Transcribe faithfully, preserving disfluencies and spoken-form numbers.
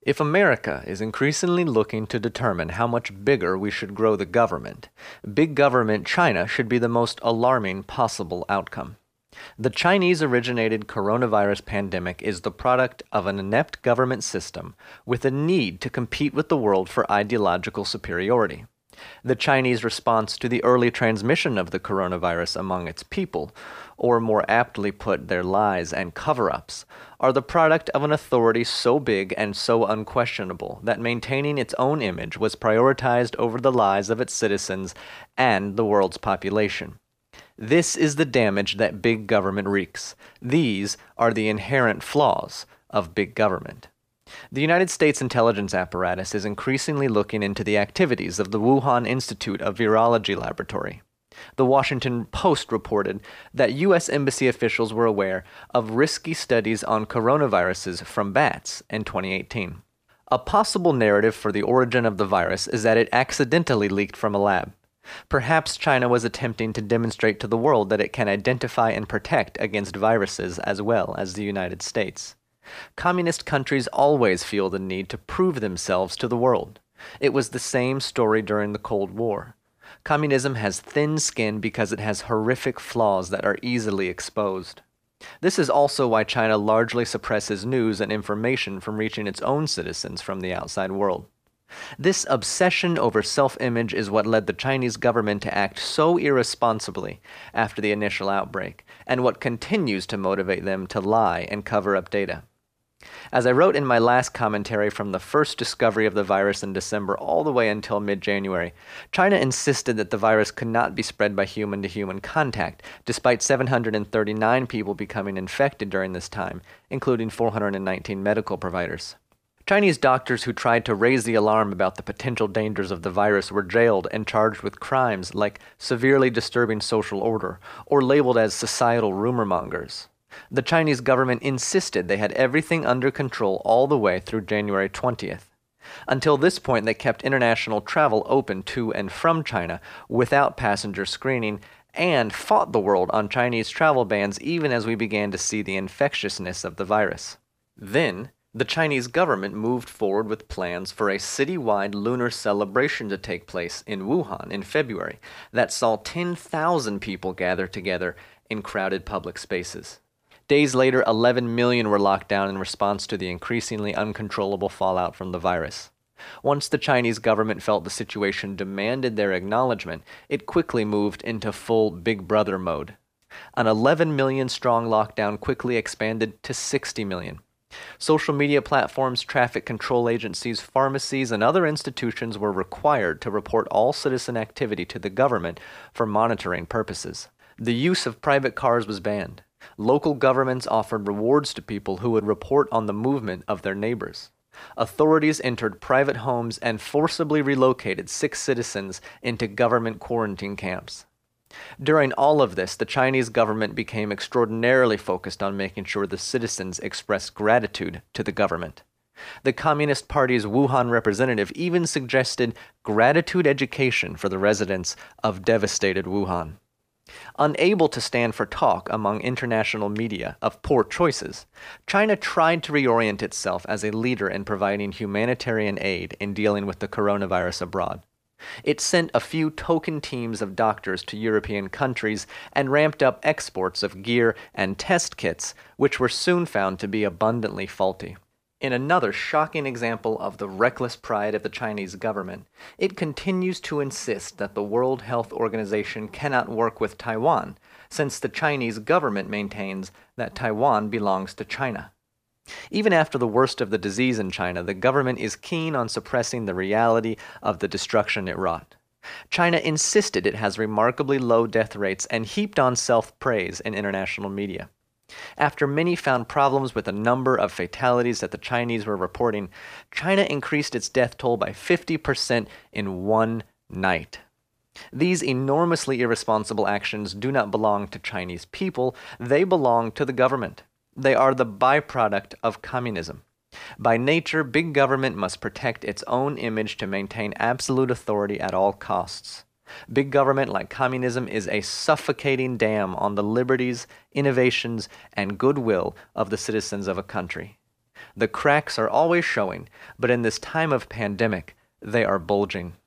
If America is increasingly looking to determine how much bigger we should grow the government, big government China should be the most alarming possible outcome. The Chinese-originated coronavirus pandemic is the product of an inept government system with a need to compete with the world for ideological superiority. The Chinese response to the early transmission of the coronavirus among its people, or more aptly put, their lies and cover-ups, are the product of an authority so big and so unquestionable that maintaining its own image was prioritized over the lives of its citizens and the world's population. This is the damage that big government wreaks. These are the inherent flaws of big government. The United States intelligence apparatus is increasingly looking into the activities of the Wuhan Institute of Virology Laboratory. The Washington Post reported that U S embassy officials were aware of risky studies on coronaviruses from bats in twenty eighteen. A possible narrative for the origin of the virus is that it accidentally leaked from a lab. Perhaps China was attempting to demonstrate to the world that it can identify and protect against viruses as well as the United States. Communist countries always feel the need to prove themselves to the world. It was the same story during the Cold War. Communism has thin skin because it has horrific flaws that are easily exposed. This is also why China largely suppresses news and information from reaching its own citizens from the outside world. This obsession over self-image is what led the Chinese government to act so irresponsibly after the initial outbreak, and what continues to motivate them to lie and cover up data. As I wrote in my last commentary from the first discovery of the virus in December all the way until mid-January, China insisted that the virus could not be spread by human-to-human contact, despite seven hundred thirty-nine people becoming infected during this time, including four hundred nineteen medical providers. Chinese doctors who tried to raise the alarm about the potential dangers of the virus were jailed and charged with crimes like severely disturbing social order or labeled as societal rumor mongers. The Chinese government insisted they had everything under control all the way through January twentieth. Until this point, they kept international travel open to and from China without passenger screening and fought the world on Chinese travel bans even as we began to see the infectiousness of the virus. Then, the Chinese government moved forward with plans for a citywide lunar celebration to take place in Wuhan in February that saw ten thousand people gather together in crowded public spaces. Days later, eleven million were locked down in response to the increasingly uncontrollable fallout from the virus. Once the Chinese government felt the situation demanded their acknowledgement, it quickly moved into full Big Brother mode. An eleven million strong lockdown quickly expanded to sixty million. Social media platforms, traffic control agencies, pharmacies, and other institutions were required to report all citizen activity to the government for monitoring purposes. The use of private cars was banned. Local governments offered rewards to people who would report on the movement of their neighbors. Authorities entered private homes and forcibly relocated sick citizens into government quarantine camps. During all of this, the Chinese government became extraordinarily focused on making sure the citizens expressed gratitude to the government. The Communist Party's Wuhan representative even suggested gratitude education for the residents of devastated Wuhan. Unable to stand for talk among international media of poor choices, China tried to reorient itself as a leader in providing humanitarian aid in dealing with the coronavirus abroad. It sent a few token teams of doctors to European countries and ramped up exports of gear and test kits, which were soon found to be abundantly faulty. In another shocking example of the reckless pride of the Chinese government, it continues to insist that the World Health Organization cannot work with Taiwan, since the Chinese government maintains that Taiwan belongs to China. Even after the worst of the disease in China, the government is keen on suppressing the reality of the destruction it wrought. China insisted it has remarkably low death rates and heaped on self-praise in international media. After many found problems with the number of fatalities that the Chinese were reporting, China increased its death toll by fifty percent in one night. These enormously irresponsible actions do not belong to Chinese people, they belong to the government. They are the byproduct of communism. By nature, big government must protect its own image to maintain absolute authority at all costs. Big government, like communism, is a suffocating dam on the liberties, innovations, and goodwill of the citizens of a country. The cracks are always showing, but in this time of pandemic, they are bulging.